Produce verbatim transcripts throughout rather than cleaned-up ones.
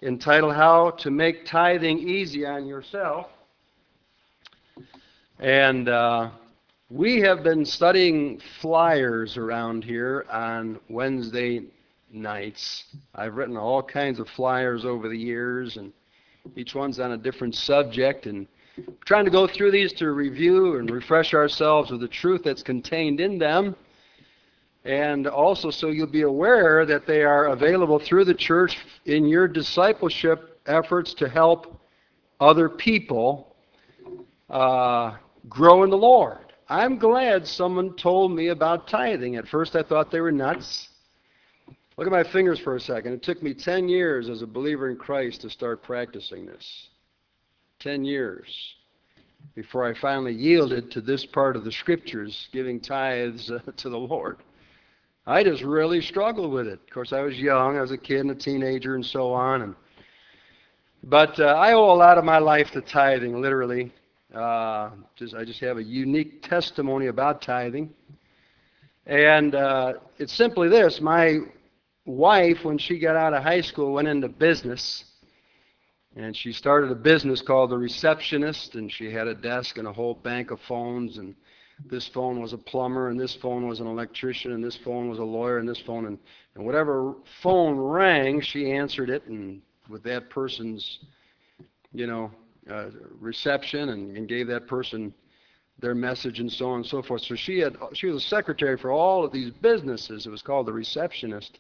entitled How to Make Tithing Easy on Yourself. And uh, we have been studying flyers around here on Wednesday nights. I've written all kinds of flyers over the years, and each one's on a different subject, and we're trying to go through these to review and refresh ourselves with the truth that's contained in them, and also so you'll be aware that they are available through the church in your discipleship efforts to help other people uh, grow in the Lord. I'm glad someone told me about tithing. At first I thought they were nuts. Look at my fingers for a second. It took me ten years as a believer in Christ to start practicing this. Ten years before I finally yielded to this part of the Scriptures, giving tithes uh, to the Lord. I just really struggled with it. Of course, I was young. I was a kid and a teenager and so on. And, but uh, I owe a lot of my life to tithing, literally. Uh, just I just have a unique testimony about tithing. And uh, it's simply this. My wife, when she got out of high school, went into business. And she started a business called The Receptionist, and she had a desk and a whole bank of phones, and this phone was a plumber, and this phone was an electrician, and this phone was a lawyer, and this phone, and, and whatever phone rang, she answered it, and with that person's, you know, uh, reception, and, and gave that person their message, and so on and so forth. So she had she was a secretary for all of these businesses. It was called The Receptionist.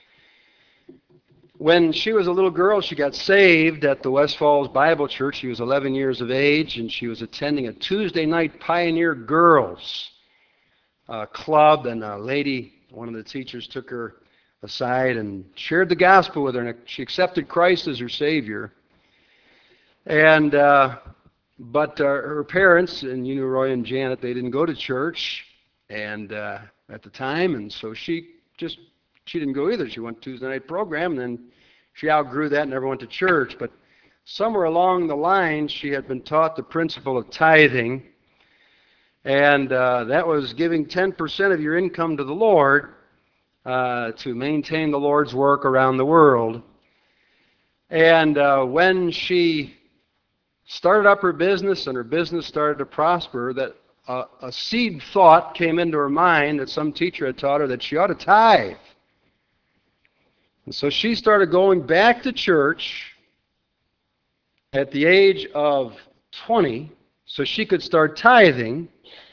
When she was a little girl, she got saved at the West Falls Bible Church. She was eleven years of age, and she was attending a Tuesday night Pioneer Girls uh, club, and a lady, one of the teachers, took her aside and shared the gospel with her, and she accepted Christ as her Savior. And uh, but uh, her parents, and you knew Roy and Janet, they didn't go to church and uh, at the time, and so she just she didn't go either. She went to Tuesday night program, and then she outgrew that and never went to church. But somewhere along the line, she had been taught the principle of tithing, and uh, that was giving ten percent of your income to the Lord uh, to maintain the Lord's work around the world. And uh, when she started up her business and her business started to prosper, that uh, a seed thought came into her mind that some teacher had taught her that she ought to tithe. And so she started going back to church at the age of twenty so she could start tithing.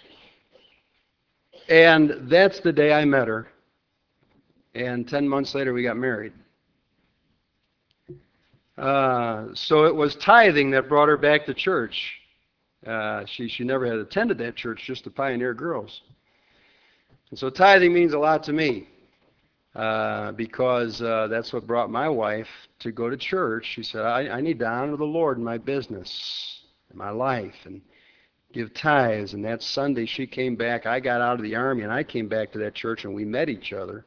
And that's the day I met her. And ten months later we got married. Uh, so it was tithing that brought her back to church. Uh, she, she never had attended that church, just the Pioneer Girls. And so tithing means a lot to me. Uh, because uh, that's what brought my wife to go to church. She said, I, I need to honor the Lord in my business, in my life, and give tithes. And that Sunday she came back. I got out of the Army, and I came back to that church, and we met each other.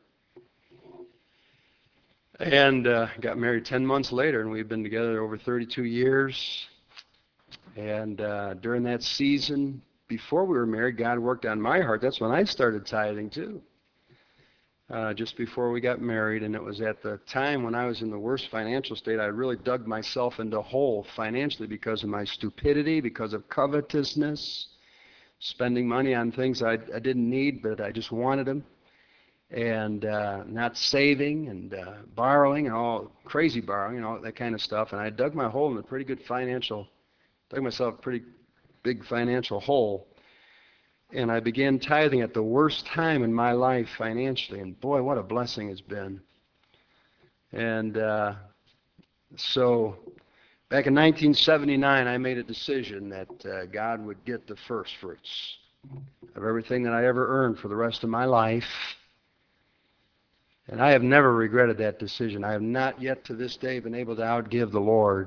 And uh, got married ten months later, and we've been together over thirty-two years. And uh, during that season, before we were married, God worked on my heart. That's when I started tithing, too. Uh, just before we got married, and it was at the time when I was in the worst financial state. I really dug myself into a hole financially because of my stupidity, because of covetousness, spending money on things I, I didn't need, but I just wanted them, and uh, not saving, and uh, borrowing, and all crazy borrowing, and all that kind of stuff. And I dug my hole in a pretty good financial, dug myself a pretty big financial hole. And I began tithing at the worst time in my life financially. And boy, what a blessing it's been. And uh, so back in nineteen seventy-nine, I made a decision that uh, God would get the first fruits of everything that I ever earned for the rest of my life. And I have never regretted that decision. I have not yet to this day been able to outgive the Lord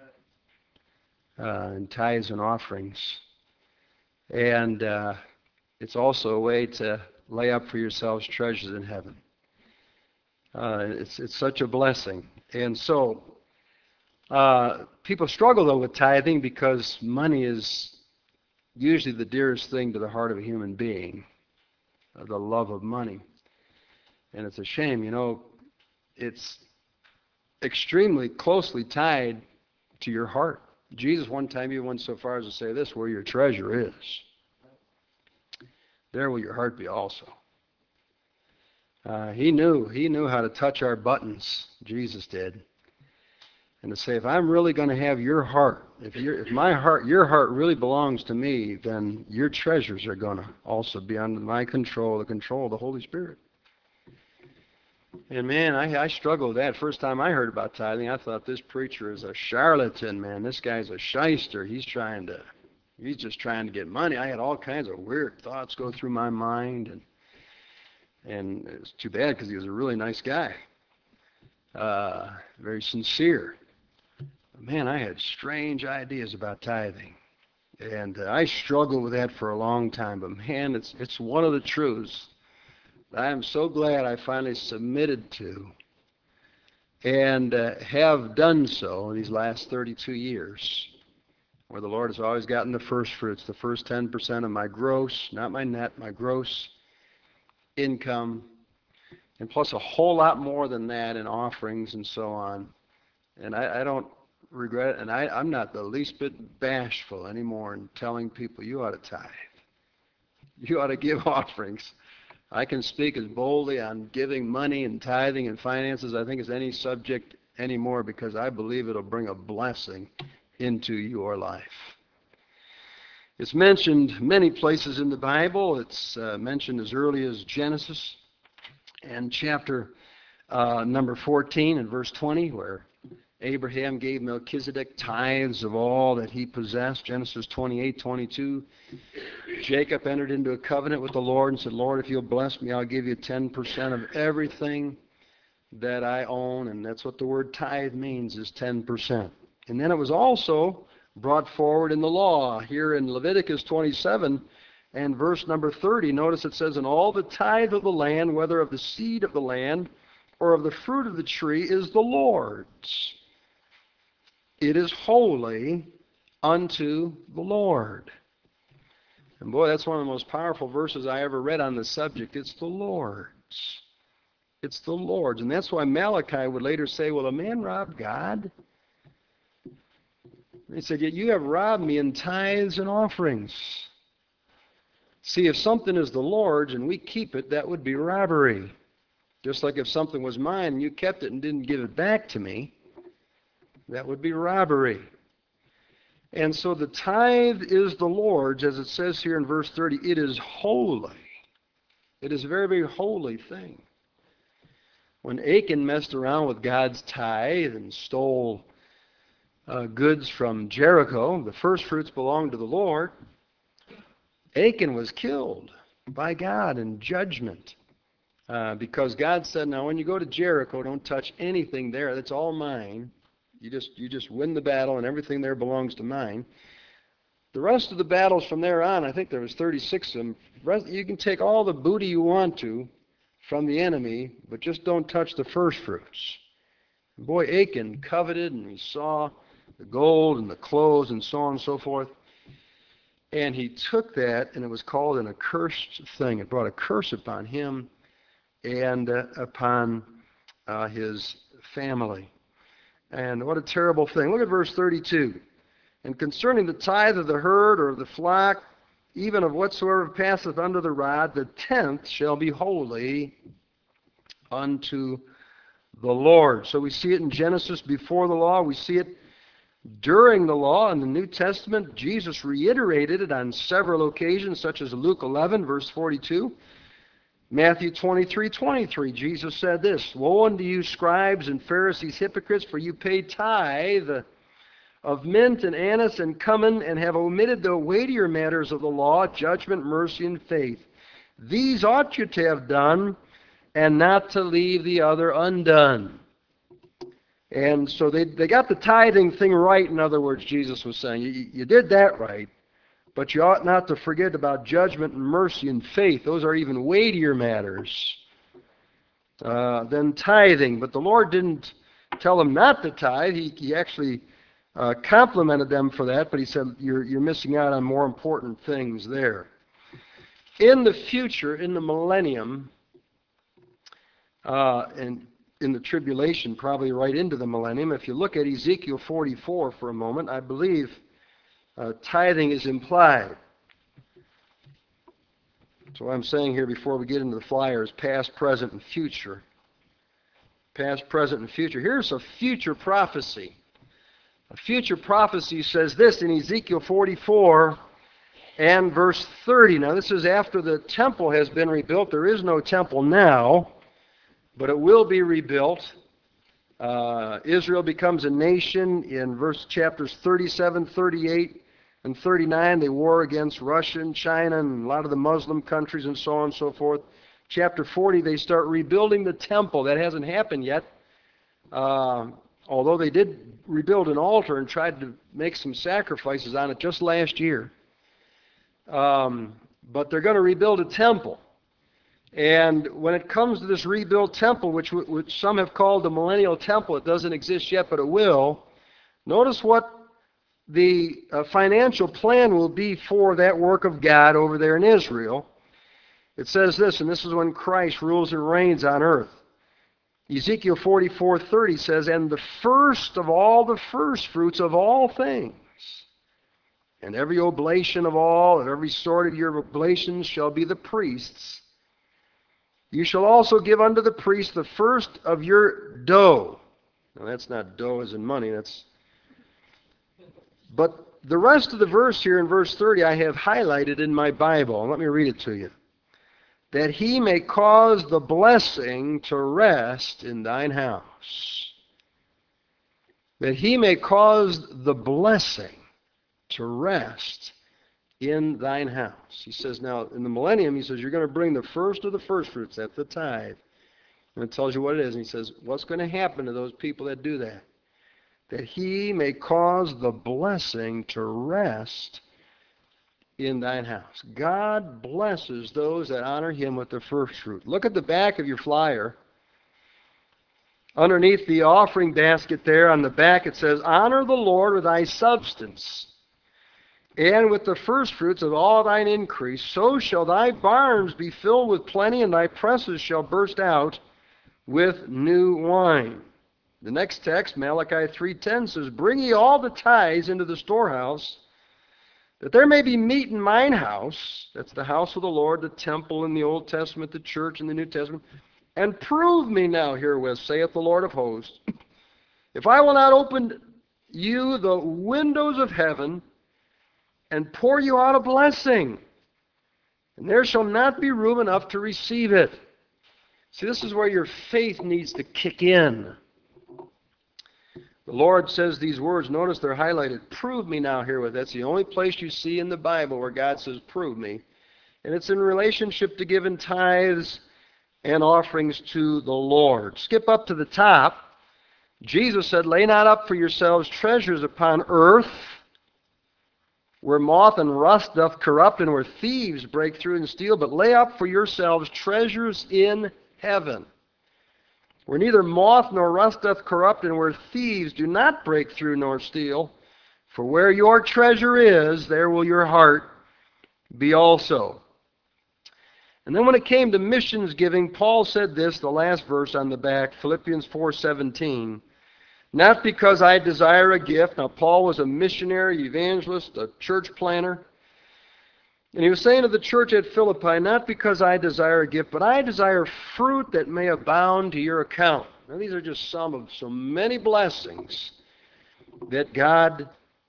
uh, in tithes and offerings. And uh, it's also a way to lay up for yourselves treasures in heaven. Uh, it's it's such a blessing. And so uh, people struggle, though, with tithing because money is usually the dearest thing to the heart of a human being, uh, the love of money. And it's a shame, you know, it's extremely closely tied to your heart. Jesus one time even went so far as to say this, where your treasure is, there will your heart be also. Uh, he knew, he knew how to touch our buttons, Jesus did. And to say, if I'm really going to have your heart, if, you're, if my heart, your heart really belongs to me, then your treasures are going to also be under my control, the control of the Holy Spirit. And man, I, I struggle with that. First time I heard about tithing, I thought this preacher is a charlatan, man. This guy's a shyster. He's trying to, he's just trying to get money. I had all kinds of weird thoughts go through my mind, and and it's too bad because he was a really nice guy, uh, very sincere. But man, I had strange ideas about tithing, and uh, I struggled with that for a long time. But man, it's it's one of the truths I am so glad I finally submitted to and uh, have done so in these last thirty-two years, where the Lord has always gotten the first fruits, the first ten percent of my gross, not my net, my gross income, and plus a whole lot more than that in offerings and so on. And I, I don't regret it, and I, I'm not the least bit bashful anymore in telling people, you ought to tithe. You ought to give offerings. I can speak as boldly on giving money and tithing and finances, I think, as any subject anymore, because I believe it'll bring a blessing into your life. It's mentioned many places in the Bible. It's uh, mentioned as early as Genesis and chapter uh, number fourteen and verse twenty, where Abraham gave Melchizedek tithes of all that he possessed. Genesis twenty-eight, twenty-two. Jacob entered into a covenant with the Lord and said, Lord, if you'll bless me, I'll give you ten percent of everything that I own. And that's what the word tithe means, is ten percent. And then it was also brought forward in the law. Here in Leviticus twenty-seven and verse number thirty, notice it says, and all the tithe of the land, whether of the seed of the land or of the fruit of the tree, is the Lord's. It is holy unto the Lord. And boy, that's one of the most powerful verses I ever read on the subject. It's the Lord's. It's the Lord's. And that's why Malachi would later say, well, a man robbed God. He said, yet you have robbed me in tithes and offerings. See, if something is the Lord's and we keep it, that would be robbery. Just like if something was mine and you kept it and didn't give it back to me, that would be robbery. And so the tithe is the Lord's, as it says here in verse thirty. It is holy. It is a very, very holy thing. When Achan messed around with God's tithe and stole uh, goods from Jericho, the first fruits belonged to the Lord, Achan was killed by God in judgment. Uh, because God said, now when you go to Jericho, don't touch anything there. That's all mine. You just you just win the battle, and everything there belongs to mine. The rest of the battles from there on, I think there was thirty-six of them. You can take all the booty you want to from the enemy, but just don't touch the first fruits. And boy, Achan coveted, and he saw the gold and the clothes and so on and so forth. And he took that, and it was called an accursed thing. It brought a curse upon him and uh, upon uh, his family. And what a terrible thing. Look at verse thirty-two. And concerning the tithe of the herd or of the flock, even of whatsoever passeth under the rod, the tenth shall be holy unto the Lord. So we see it in Genesis before the law. We see it during the law. In the New Testament, Jesus reiterated it on several occasions, such as Luke eleven, verse forty-two. Matthew twenty-three, twenty-three, Jesus said this, woe unto you, scribes and Pharisees, hypocrites, for you pay tithe of mint and anise and cumin, and have omitted the weightier matters of the law, judgment, mercy, and faith. These ought you to have done, and not to leave the other undone. And so they, they got the tithing thing right, in other words, Jesus was saying. You, you did that right. But you ought not to forget about judgment and mercy and faith. Those are even weightier matters uh, than tithing. But the Lord didn't tell them not to tithe. He, he actually uh, complimented them for that, but he said, you're, you're missing out on more important things there. In the future, in the millennium, uh, and in the tribulation, probably right into the millennium. If you look at Ezekiel forty-four for a moment, I believe uh, tithing is implied. So what I'm saying here before we get into the flyers, past, present, and future. Past, present, and future. Here's a future prophecy. A future prophecy says this in Ezekiel forty-four and verse thirty. Now this is after the temple has been rebuilt. There is no temple now, but it will be rebuilt. Uh, Israel becomes a nation in verse chapters thirty-seven, thirty-eight, and thirty-nine. They war against Russia and China and a lot of the Muslim countries and so on and so forth. Chapter forty, they start rebuilding the temple. That hasn't happened yet. Uh, although they did rebuild an altar and tried to make some sacrifices on it just last year. Um, but they're going to rebuild a temple. And when it comes to this rebuilt temple, which, which some have called the millennial temple, it doesn't exist yet, but it will. Notice what the uh, financial plan will be for that work of God over there in Israel. It says this, and this is when Christ rules and reigns on earth. Ezekiel forty-four thirty says, and the first of all the first fruits of all things, and every oblation of all, of every sort of your oblations shall be the priest's. You shall also give unto the priest the first of your dough. Now that's not dough as in money, that's... But the rest of the verse here in verse thirty I have highlighted in my Bible. Let me read it to you. That he may cause the blessing to rest in thine house. That he may cause the blessing to rest in thine house. He says now, in the millennium, he says, you're going to bring the first of the first fruits, that's the tithe. And it tells you what it is. And he says, what's going to happen to those people that do that? That he may cause the blessing to rest in thine house. God blesses those that honor him with the first fruit. Look at the back of your flyer. Underneath the offering basket there on the back it says, honor the Lord with thy substance, and with the first fruits of all thine increase. So shall thy barns be filled with plenty, and thy presses shall burst out with new wine. The next text, Malachi three ten, says, bring ye all the tithes into the storehouse, that there may be meat in mine house. That's the house of the Lord, the temple in the Old Testament, the church in the New Testament. And prove me now herewith, saith the Lord of hosts, if I will not open you the windows of heaven, and pour you out a blessing, and there shall not be room enough to receive it. See, this is where your faith needs to kick in. The Lord says these words, notice they're highlighted, prove me now herewith. That's the only place you see in the Bible where God says, prove me. And it's in relationship to giving tithes and offerings to the Lord. Skip up to the top. Jesus said, lay not up for yourselves treasures upon earth, where moth and rust doth corrupt, and where thieves break through and steal, but lay up for yourselves treasures in heaven, where neither moth nor rust doth corrupt, and where thieves do not break through nor steal. For where your treasure is, there will your heart be also. And then when it came to missions giving, Paul said this, the last verse on the back, Philippians four seventeen. Not because I desire a gift. Now, Paul was a missionary, evangelist, a church planner. And he was saying to the church at Philippi, not because I desire a gift, but I desire fruit that may abound to your account. Now, these are just some of so many blessings that God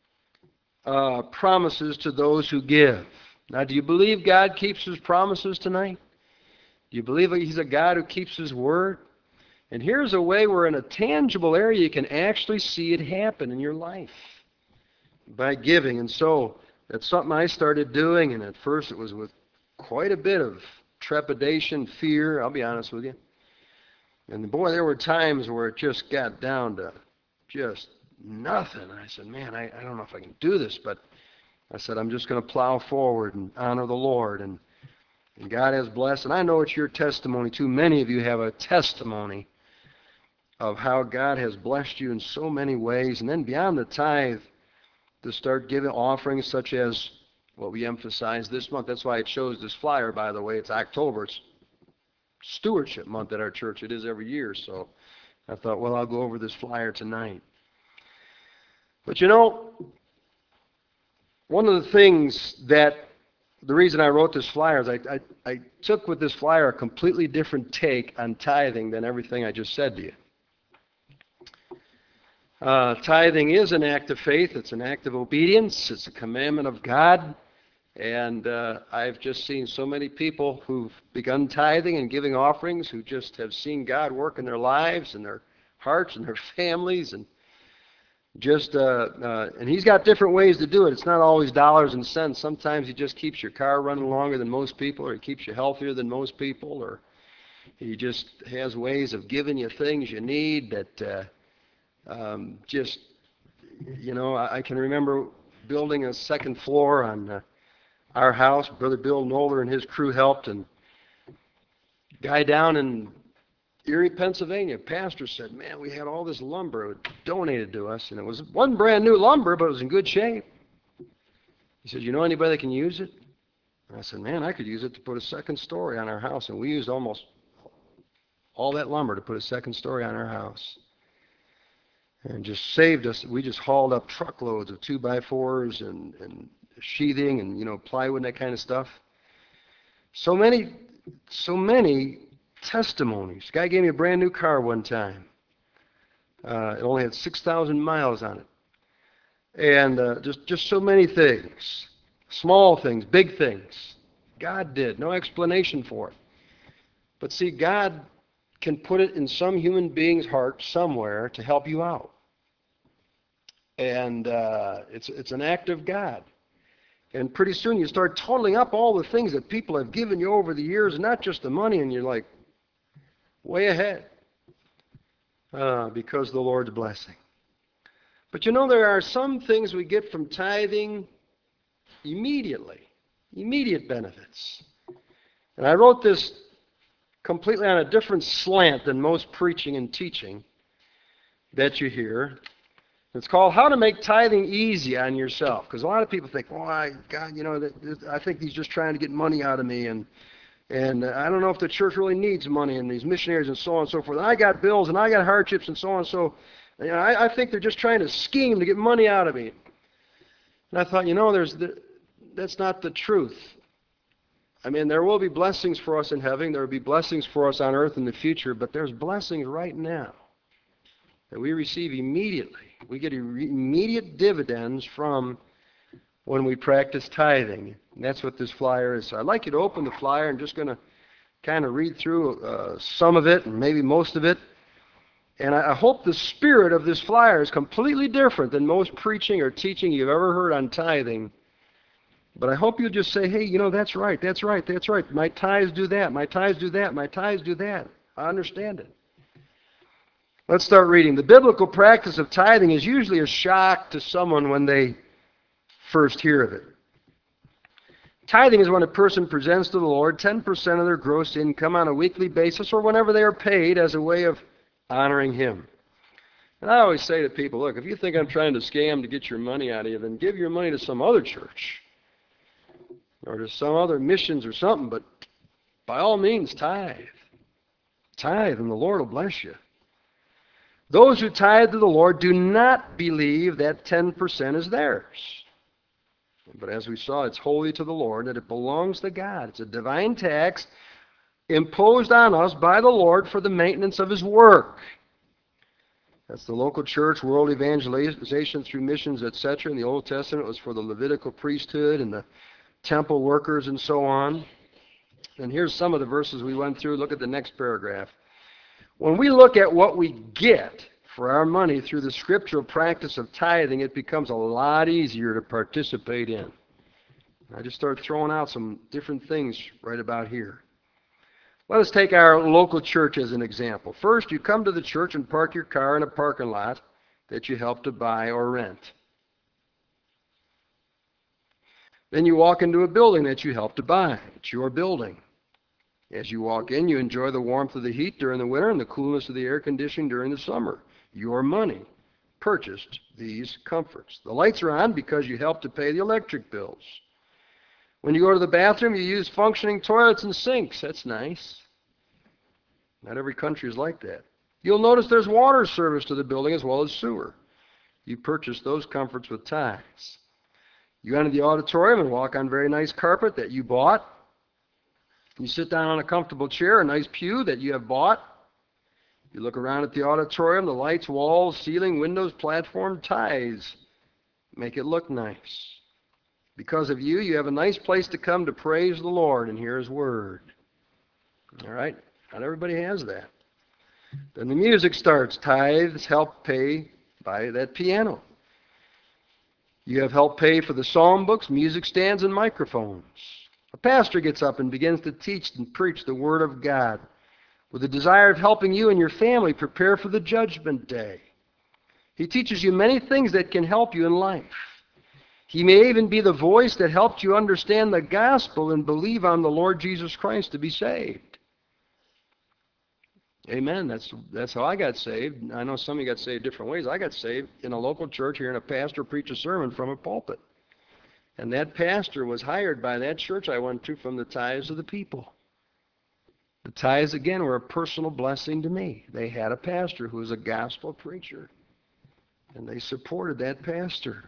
uh, promises to those who give. Now, do you believe God keeps his promises tonight? Do you believe he's a God who keeps his word? And here's a way where in a tangible area you can actually see it happen in your life by giving. And so that's something I started doing, and at first it was with quite a bit of trepidation, fear, I'll be honest with you. And boy, there were times where it just got down to just nothing. I said, man, I, I don't know if I can do this, but I said, I'm just going to plow forward and honor the Lord. And, and God has blessed. And I know it's your testimony too. Many of you have a testimony of how God has blessed you in so many ways. And then beyond the tithe, to start giving offerings such as what we emphasize this month. That's why it shows this flyer, by the way. It's October. It's stewardship month at our church. It is every year. So I thought, well, I'll go over this flyer tonight. But you know, one of the things that, the reason I wrote this flyer is I, I, I took with this flyer a completely different take on tithing than everything I just said to you. Uh, tithing is an act of faith. It's an act of obedience. It's a commandment of God. And uh, I've just seen so many people who've begun tithing and giving offerings who just have seen God work in their lives and their hearts and their families. And just, uh, uh, and He's got different ways to do it. It's not always dollars and cents. Sometimes He just keeps your car running longer than most people, or He keeps you healthier than most people, or He just has ways of giving you things you need that uh, um, just, you know, I, I can remember building a second floor on uh, our house. Brother Bill Noller and his crew helped, and guy down in Erie, Pennsylvania, pastor said, man, we had all this lumber donated to us, and it was wasn't brand new lumber, but it was in good shape. He said, you know anybody that can use it? And I said, man, I could use it to put a second story on our house, and we used almost all that lumber to put a second story on our house. And just saved us. We just hauled up truckloads of two by fours and, and sheathing and, you know, plywood and that kind of stuff. So many, so many testimonies. Guy gave me a brand new car one time. Uh, it only had six thousand miles on it. And uh, just, just so many things. Small things, big things. God did. No explanation for it. But see, God can put it in some human being's heart somewhere to help you out. And uh, it's, it's an act of God. And pretty soon you start totaling up all the things that people have given you over the years, and not just the money, and you're like, way ahead uh, because of the Lord's blessing. But you know, there are some things we get from tithing immediately, immediate benefits. And I wrote this completely on a different slant than most preaching and teaching that you hear. It's called How to Make Tithing Easy on Yourself. Because a lot of people think, oh, I, God, you know, I think he's just trying to get money out of me, and and I don't know if the church really needs money, and these missionaries and so on and so forth. And I got bills, and I got hardships, and so on. So you know, I, I think they're just trying to scheme to get money out of me. And I thought, you know, there's the, that's not the truth. I mean, there will be blessings for us in heaven. There will be blessings for us on earth in the future, but there's blessings right now that we receive immediately. We get immediate dividends from when we practice tithing. And that's what this flyer is. So I'd like you to open the flyer. I'm just going to kind of read through uh, some of it and maybe most of it. And I, I hope the spirit of this flyer is completely different than most preaching or teaching you've ever heard on tithing. But I hope you'll just say, hey, you know, that's right, that's right, that's right. My tithes do that, my tithes do that, my tithes do that. I understand it. Let's start reading. The biblical practice of tithing is usually a shock to someone when they first hear of it. Tithing is when a person presents to the Lord ten percent of their gross income on a weekly basis or whenever they are paid as a way of honoring Him. And I always say to people, look, if you think I'm trying to scam to get your money out of you, then give your money to some other church or to some other missions or something, but by all means, tithe. Tithe, and the Lord will bless you. Those who tithe to the Lord do not believe that ten percent is theirs. But as we saw, it's holy to the Lord, that it belongs to God. It's a divine tax imposed on us by the Lord for the maintenance of His work. That's the local church, world evangelization through missions, et cetera. In the Old Testament, it was for the Levitical priesthood and the temple workers and so on. And here's some of the verses we went through. Look at the next paragraph. When we look at what we get for our money through the scriptural practice of tithing, it becomes a lot easier to participate in. I just started throwing out some different things right about here. Let us take our local church as an example. First, you come to the church and park your car in a parking lot that you help to buy or rent. Then you walk into a building that you help to buy. It's your building. As you walk in, you enjoy the warmth of the heat during the winter and the coolness of the air conditioning during the summer. Your money purchased these comforts. The lights are on because you help to pay the electric bills. When you go to the bathroom, you use functioning toilets and sinks. That's nice. Not every country is like that. You'll notice there's water service to the building as well as sewer. You purchase those comforts with tithes. You enter the auditorium and walk on very nice carpet that you bought. You sit down on a comfortable chair, a nice pew that you have bought. You look around at the auditorium, the lights, walls, ceiling, windows, platform, tithes make it look nice. Because of you, you have a nice place to come to praise the Lord and hear His Word. All right? Not everybody has that. Then the music starts. Tithes help pay by that piano. You have helped pay for the psalm books, music stands, and microphones. A pastor gets up and begins to teach and preach the Word of God with the desire of helping you and your family prepare for the judgment day. He teaches you many things that can help you in life. He may even be the voice that helped you understand the gospel and believe on the Lord Jesus Christ to be saved. Amen. That's that's how I got saved. I know some of you got saved different ways. I got saved in a local church hearing a pastor preach a sermon from a pulpit. And that pastor was hired by that church I went to from the tithes of the people. The tithes, again, were a personal blessing to me. They had a pastor who was a gospel preacher. And they supported that pastor.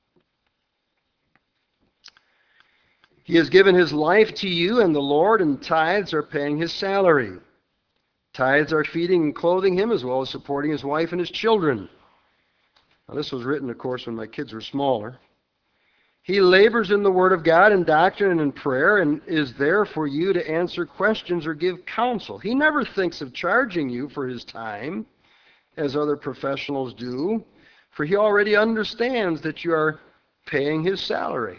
He has given his life to you and the Lord, and tithes are paying his salary. Tithes are feeding and clothing him as well as supporting his wife and his children. Now, this was written, of course, when my kids were smaller. He labors in the Word of God in doctrine and in prayer and is there for you to answer questions or give counsel. He never thinks of charging you for his time, as other professionals do, for he already understands that you are paying his salary.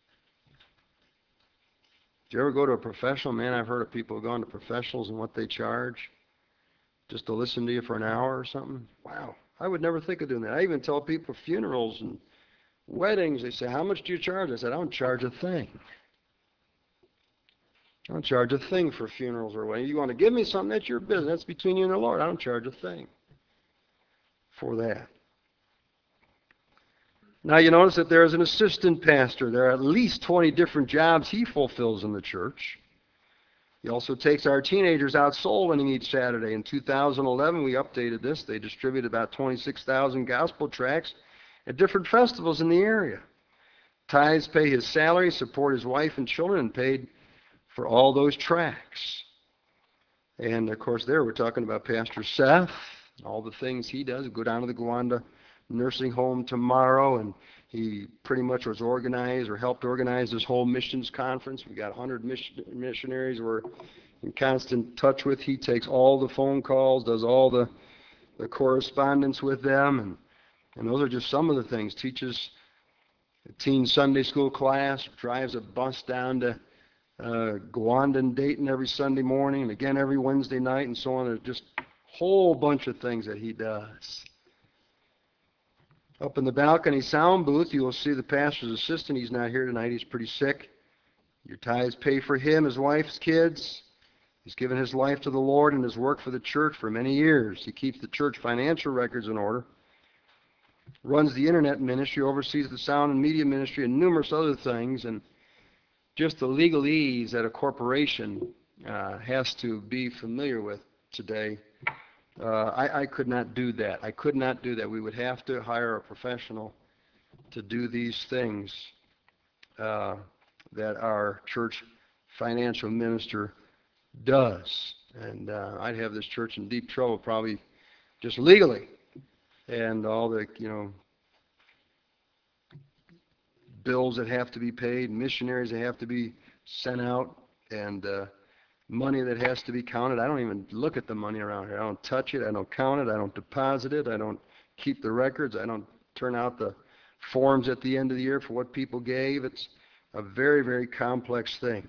Do you ever go to a professional? Man, I've heard of people going to professionals and what they charge just to listen to you for an hour or something. Wow, I would never think of doing that. I even tell people funerals and weddings, they say, how much do you charge? I said, I don't charge a thing. I don't charge a thing for funerals or weddings. You want to give me something, that's your business. That's between you and the Lord. I don't charge a thing for that. Now you notice that there is an assistant pastor. There are at least twenty different jobs he fulfills in the church. He also takes our teenagers out soul winning each Saturday. In two thousand eleven, we updated this. They distributed about twenty-six thousand gospel tracts at different festivals in the area. Tithes pay his salary, support his wife and children, and paid for all those tracts. And, of course, there we're talking about Pastor Seth, all the things he does. Go down to the Gowanda nursing home tomorrow, and he pretty much was organized or helped organize this whole missions conference. We got one hundred mission, missionaries we're in constant touch with. He takes all the phone calls, does all the, the correspondence with them, and And those are just some of the things. Teaches a teen Sunday school class, drives a bus down to uh, Gowanda and Dayton every Sunday morning, and again every Wednesday night, and so on. There's just a whole bunch of things that he does. Up in the balcony sound booth, you will see the pastor's assistant. He's not here tonight. He's pretty sick. Your tithes pay for him, his wife, his kids. He's given his life to the Lord and has worked for the church for many years. He keeps the church financial records in order, runs the internet ministry, oversees the sound and media ministry, and numerous other things. And just the legalese that a corporation uh, has to be familiar with today, uh, I, I could not do that. I could not do that. We would have to hire a professional to do these things uh, that our church financial minister does. And uh, I'd have this church in deep trouble probably just legally. And all the, you know, bills that have to be paid, missionaries that have to be sent out, and uh, money that has to be counted. I don't even look at the money around here. I don't touch it. I don't count it. I don't deposit it. I don't keep the records. I don't turn out the forms at the end of the year for what people gave. It's a very, very complex thing.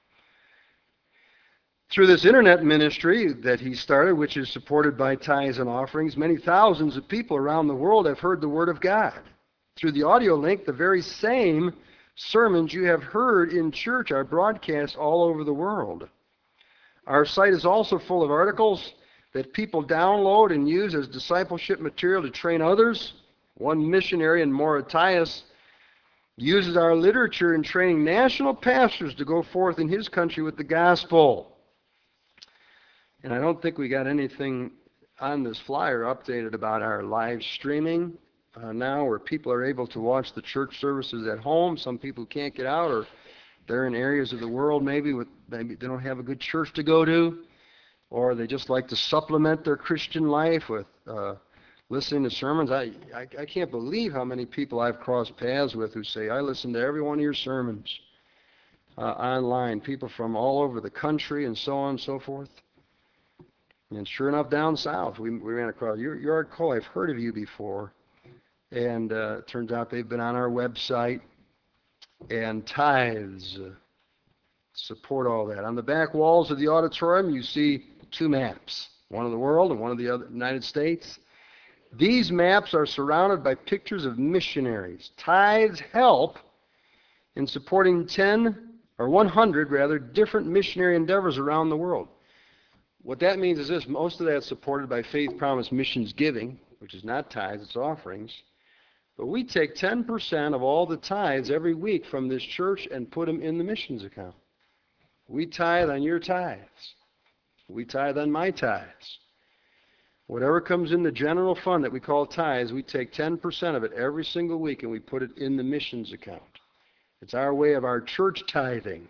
Through this internet ministry that he started, which is supported by tithes and offerings, many thousands of people around the world have heard the Word of God. Through the audio link, the very same sermons you have heard in church are broadcast all over the world. Our site is also full of articles that people download and use as discipleship material to train others. One missionary in Mauritius uses our literature in training national pastors to go forth in his country with the gospel. And I don't think we got anything on this flyer updated about our live streaming uh, now, where people are able to watch the church services at home. Some people can't get out, or they're in areas of the world maybe with maybe they don't have a good church to go to, or they just like to supplement their Christian life with uh, listening to sermons. I, I I can't believe how many people I've crossed paths with who say, I listen to every one of your sermons uh, online. People from all over the country and so on and so forth. And sure enough, down south, we, we ran across your Yard Cole. I've heard of you before. And uh, it turns out they've been on our website. And tithes uh, support all that. On the back walls of the auditorium, you see two maps, one of the world and one of the other, United States. These maps are surrounded by pictures of missionaries. Tithes help in supporting ten, or one hundred rather, different missionary endeavors around the world. What that means is this: most of that's supported by Faith Promise Missions Giving, which is not tithes, it's offerings. But we take ten percent of all the tithes every week from this church and put them in the missions account. We tithe on your tithes. We tithe on my tithes. Whatever comes in the general fund that we call tithes, we take ten percent of it every single week and we put it in the missions account. It's our way of our church tithing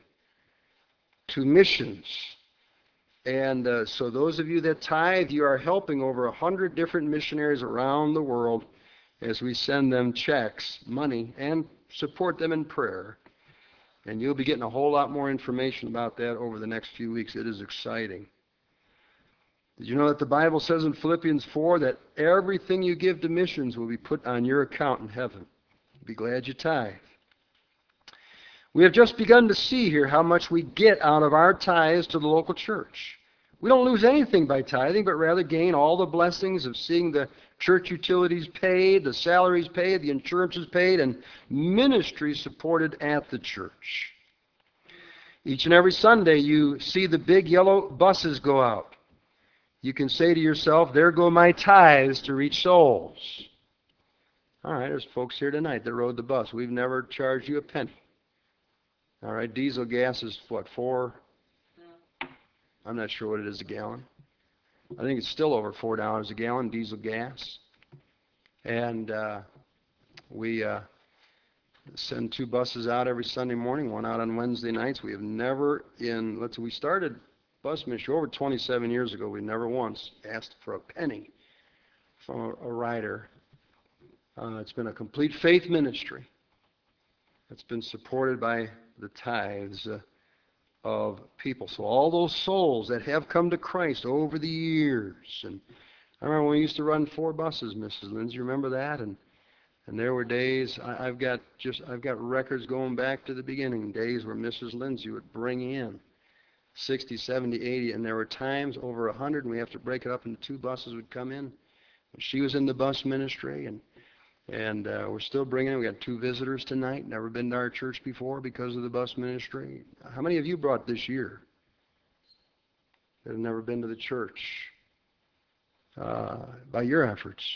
to missions. And uh, so those of you that tithe, you are helping over a hundred different missionaries around the world as we send them checks, money, and support them in prayer. And you'll be getting a whole lot more information about that over the next few weeks. It is exciting. Did you know that the Bible says in Philippians four that everything you give to missions will be put on your account in heaven? Be glad you tithe. We have just begun to see here how much we get out of our tithes to the local church. We don't lose anything by tithing, but rather gain all the blessings of seeing the church utilities paid, the salaries paid, the insurances paid, and ministry supported at the church. Each and every Sunday you see the big yellow buses go out. You can say to yourself, there go my tithes to reach souls. All right, there's folks here tonight that rode the bus. We've never charged you a penny. All right, diesel gas is what, four? I'm not sure what it is a gallon. I think it's still over four dollars a gallon, diesel gas. And uh, we uh, send two buses out every Sunday morning, one out on Wednesday nights. We have never in, let's we started bus ministry over twenty-seven years ago. We never once asked for a penny from a, a rider. Uh, it's been a complete faith ministry. It's been supported by the tithes uh, of people. So all those souls that have come to Christ over the years. And I remember when we used to run four buses, Missus Lindsay. Remember that? And and there were days, I, I've got just I've got records going back to the beginning, days where Missus Lindsay would bring in sixty, seventy, eighty, and there were times over one hundred, and we have to break it up into two buses would come in. She was in the bus ministry, and And uh, we're still bringing in. We got two visitors tonight. Never been to our church before because of the bus ministry. How many of you brought this year that have never been to the church uh, by your efforts?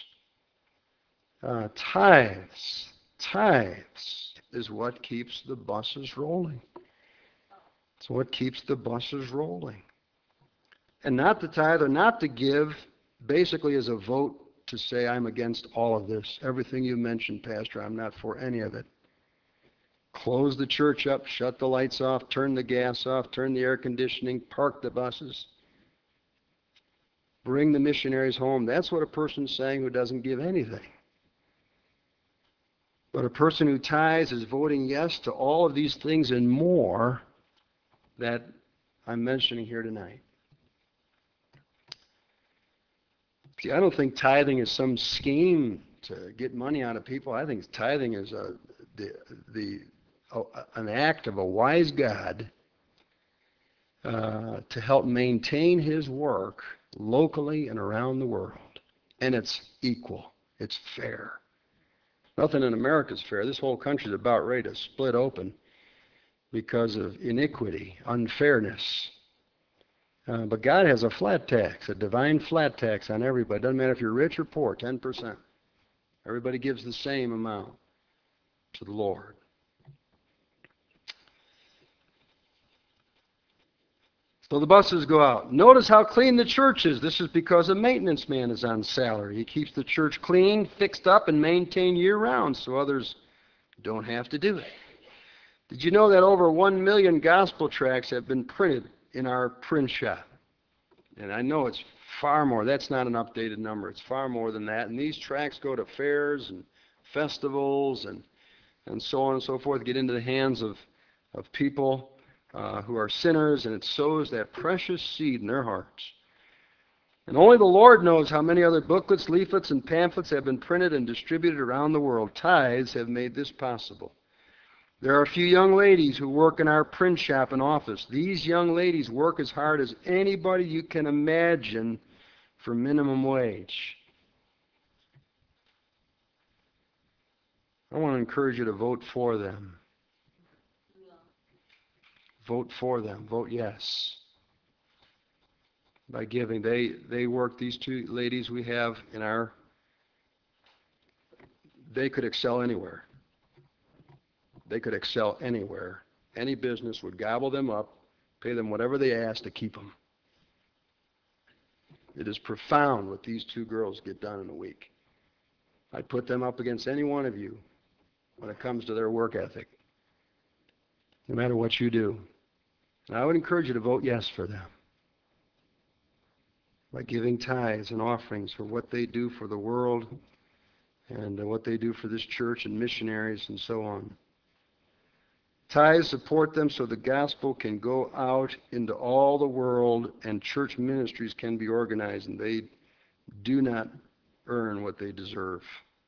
Uh, tithes, tithes is what keeps the buses rolling. It's what keeps the buses rolling. And not to tithe or not to give basically is a vote to say, I'm against all of this. Everything you mentioned, Pastor, I'm not for any of it. Close the church up, shut the lights off, turn the gas off, turn the air conditioning, park the buses. Bring the missionaries home. That's what a person's saying who doesn't give anything. But a person who tithes is voting yes to all of these things and more that I'm mentioning here tonight. See, I don't think tithing is some scheme to get money out of people. I think tithing is a, the, the, a, an act of a wise God uh, to help maintain His work locally and around the world. And it's equal. It's fair. Nothing in America is fair. This whole country is about ready to split open because of iniquity, unfairness. Uh, but God has a flat tax, a divine flat tax on everybody. Doesn't matter if you're rich or poor, ten percent. Everybody gives the same amount to the Lord. So the buses go out. Notice how clean the church is. This is because a maintenance man is on salary. He keeps the church clean, fixed up, and maintained year-round so others don't have to do it. Did you know that over one million gospel tracts have been printed in our print shop? And I know it's far more. That's not an updated number. It's far more than that. And these tracts go to fairs and festivals and, and so on and so forth, get into the hands of, of people uh, who are sinners, and it sows that precious seed in their hearts. And only the Lord knows how many other booklets, leaflets, and pamphlets have been printed and distributed around the world. Tithes have made this possible. There are a few young ladies who work in our print shop and office. These young ladies work as hard as anybody you can imagine for minimum wage. I want to encourage you to vote for them. Vote for them. Vote yes. By giving. They they work, these two ladies we have in our, they could excel anywhere. They could excel anywhere. Any business would gobble them up, pay them whatever they ask to keep them. It is profound what these two girls get done in a week. I'd put them up against any one of you when it comes to their work ethic, no matter what you do. And I would encourage you to vote yes for them by giving tithes and offerings for what they do for the world and what they do for this church and missionaries and so on. Tithes support them so the gospel can go out into all the world and church ministries can be organized, and they do not earn what they deserve.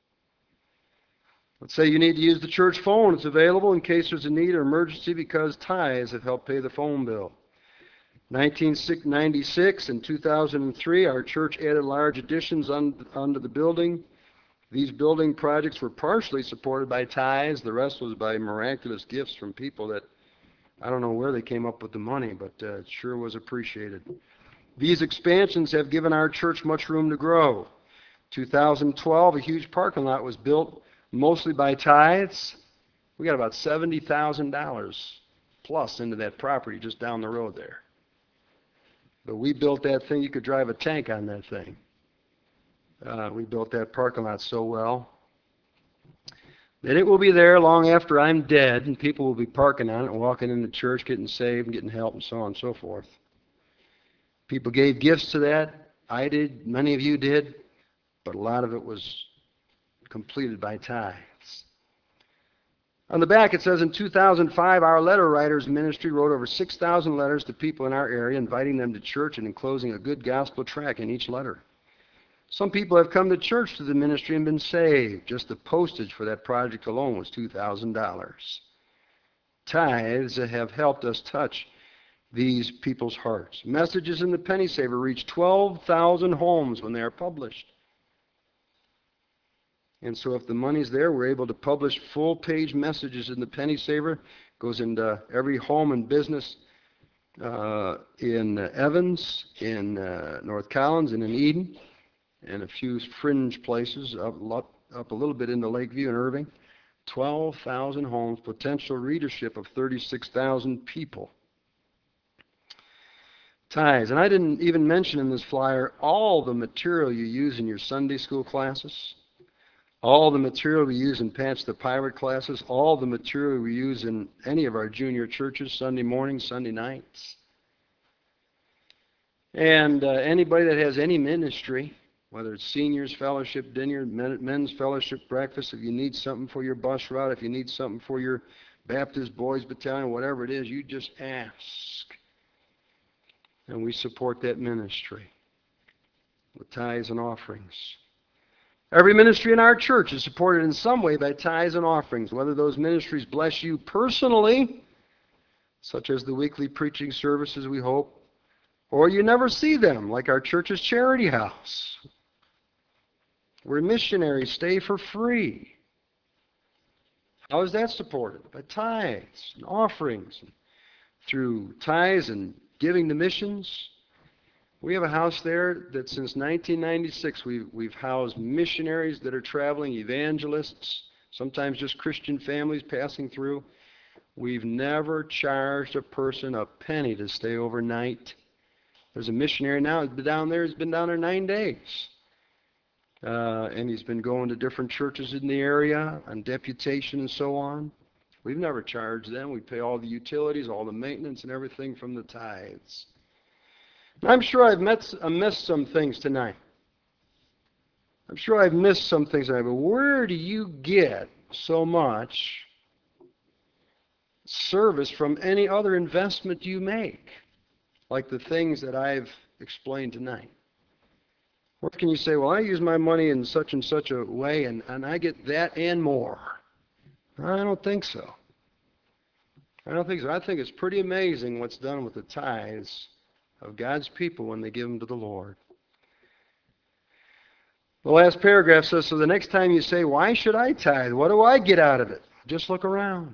Let's say you need to use the church phone. It's available in case there's a need or emergency because tithes have helped pay the phone bill. nineteen ninety-six and two thousand three, our church added large additions onto the building. These building projects were partially supported by tithes. The rest was by miraculous gifts from people that I don't know where they came up with the money, but uh, it sure was appreciated. These expansions have given our church much room to grow. two thousand twelve, a huge parking lot was built mostly by tithes. We got about seventy thousand dollars plus into that property just down the road there. But we built that thing, you could drive a tank on that thing. Uh, we built that parking lot so well that it will be there long after I'm dead, and people will be parking on it and walking into church, getting saved and getting help and so on and so forth. People gave gifts to that. I did. Many of you did. But a lot of it was completed by tithes. On the back it says in two thousand five, our letter writers ministry wrote over six thousand letters to people in our area, inviting them to church and enclosing a good gospel tract in each letter. Some people have come to church through the ministry and been saved. Just the postage for that project alone was two thousand dollars. Tithes have helped us touch these people's hearts. Messages in the Penny Saver reach twelve thousand homes when they are published. And so if the money's there, we're able to publish full-page messages in the Penny Saver. It goes into every home and business uh, in Evans, in uh, North Collins, and in Eden, and a few fringe places up, up a little bit into Lakeview and Irving. twelve thousand homes, potential readership of thirty-six thousand people. Tithes. And I didn't even mention in this flyer all the material you use in your Sunday school classes, all the material we use in Patch the Pirate classes, all the material we use in any of our junior churches, Sunday mornings, Sunday nights. And uh, anybody that has any ministry, whether it's seniors fellowship dinner, men's fellowship breakfast, if you need something for your bus route, if you need something for your Baptist boys battalion, whatever it is, you just ask. And we support that ministry with tithes and offerings. Every ministry in our church is supported in some way by tithes and offerings, whether those ministries bless you personally, such as the weekly preaching services we hope, or you never see them, like our church's charity house, where missionaries stay for free. How is that supported? By tithes and offerings, through tithes and giving to missions. We have a house there that since nineteen ninety-six we've, we've housed missionaries that are traveling, evangelists, sometimes just Christian families passing through. We've never charged a person a penny to stay overnight. There's a missionary now who's been down there. He's been down there nine days. Uh, and he's been going to different churches in the area on deputation and so on. We've never charged them. We pay all the utilities, all the maintenance, and everything from the tithes. And I'm sure I've met, uh, missed some things tonight. I'm sure I've missed some things tonight. But where do you get so much service from any other investment you make, like the things that I've explained tonight? Or can you say, well, I use my money in such and such a way, and, and I get that and more? I don't think so. I don't think so. I think it's pretty amazing what's done with the tithes of God's people when they give them to the Lord. The last paragraph says, so the next time you say, why should I tithe? What do I get out of it? Just look around.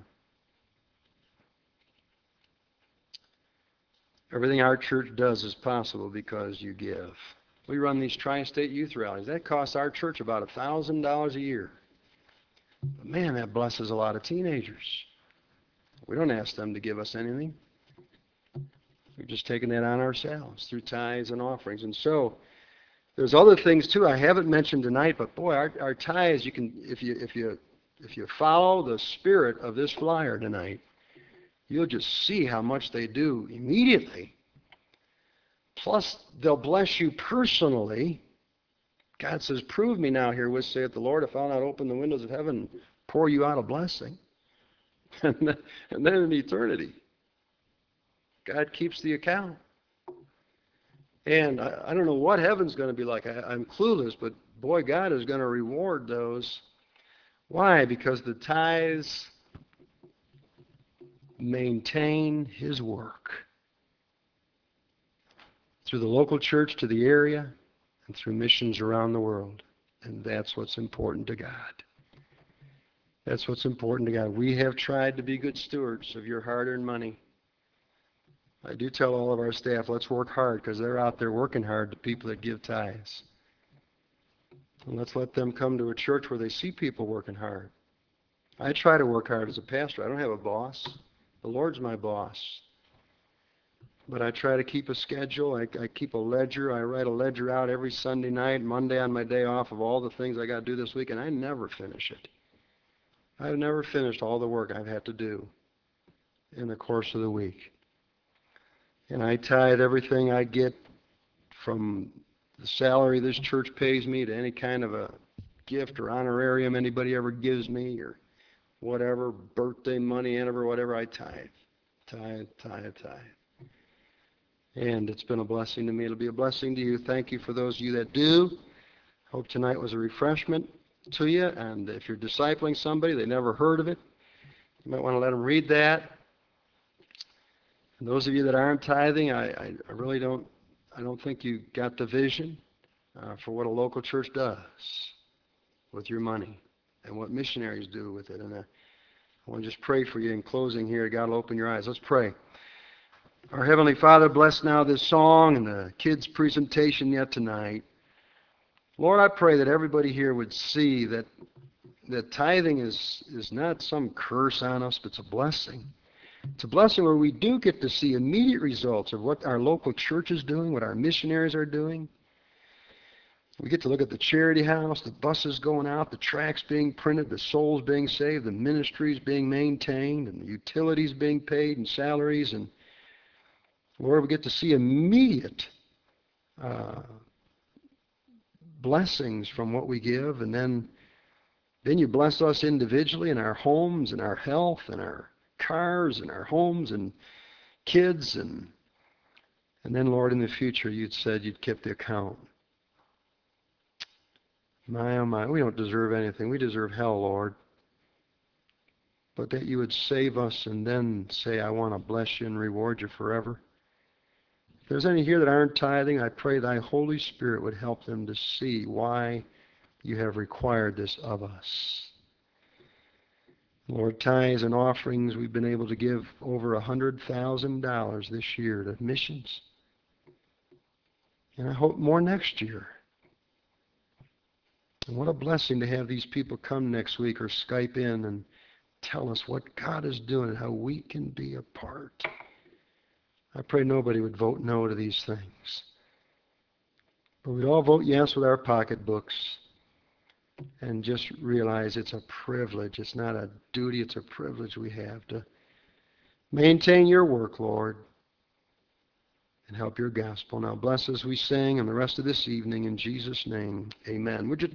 Everything our church does is possible because you give. We run these tri-state youth rallies. That costs our church about one thousand dollars a year. But man, that blesses a lot of teenagers. We don't ask them to give us anything. We've just taken that on ourselves through tithes and offerings. And so there's other things too I haven't mentioned tonight, but boy, our, our tithes, you can if you if you if you follow the spirit of this flyer tonight, you'll just see how much they do immediately. Plus, they'll bless you personally. God says, prove me now herewith, saith the Lord, if I'll not open the windows of heaven and pour you out a blessing. And then, and then in eternity, God keeps the account. And I, I don't know what heaven's going to be like. I, I'm clueless, but boy, God is going to reward those. Why? Because the tithes maintain His work through the local church to the area and through missions around the world. And that's what's important to God. That's what's important to God. We have tried to be good stewards of your hard-earned money. I do tell all of our staff, let's work hard, because they're out there working hard, the people that give tithes. And let's let them come to a church where they see people working hard. I try to work hard as a pastor. I don't have a boss. The Lord's my boss. But I try to keep a schedule. I, I keep a ledger. I write a ledger out every Sunday night, Monday on my day off, of all the things I got to do this week, and I never finish it. I've never finished all the work I've had to do in the course of the week. And I tithe everything I get from the salary this church pays me to any kind of a gift or honorarium anybody ever gives me or whatever, birthday money, or whatever, I tithe. Tithe, tithe, tithe. And it's been a blessing to me. It'll be a blessing to you. Thank you for those of you that do. Hope tonight was a refreshment to you. And if you're discipling somebody, they never heard of it, you might want to let them read that. And those of you that aren't tithing, I, I, I really don't, I don't think you got the vision uh, for what a local church does with your money and what missionaries do with it. And uh, I want to just pray for you in closing here. God will open your eyes. Let's pray. Our Heavenly Father, bless now this song and the kids' presentation yet tonight. Lord, I pray that everybody here would see that that tithing is, is not some curse on us, but it's a blessing. It's a blessing where we do get to see immediate results of what our local church is doing, what our missionaries are doing. We get to look at the charity house, the buses going out, the tracts being printed, the souls being saved, the ministries being maintained, and the utilities being paid, and salaries. And Lord, we get to see immediate uh, blessings from what we give. And then, then you bless us individually in our homes and our health and our cars and our homes and kids. And, and then, Lord, in the future, you'd said you'd keep the account. My, oh my, we don't deserve anything. We deserve hell, Lord. But that you would save us and then say, I want to bless you and reward you forever. If there's any here that aren't tithing, I pray thy Holy Spirit would help them to see why you have required this of us. Lord, tithes and offerings, we've been able to give over one hundred thousand dollars this year to missions. And I hope more next year. And what a blessing to have these people come next week or Skype in and tell us what God is doing and how we can be a part. I pray nobody would vote no to these things. But we'd all vote yes with our pocketbooks and just realize it's a privilege. It's not a duty, it's a privilege we have to maintain your work, Lord, and help your gospel. Now bless us as we sing and the rest of this evening in Jesus' name. Amen. Would you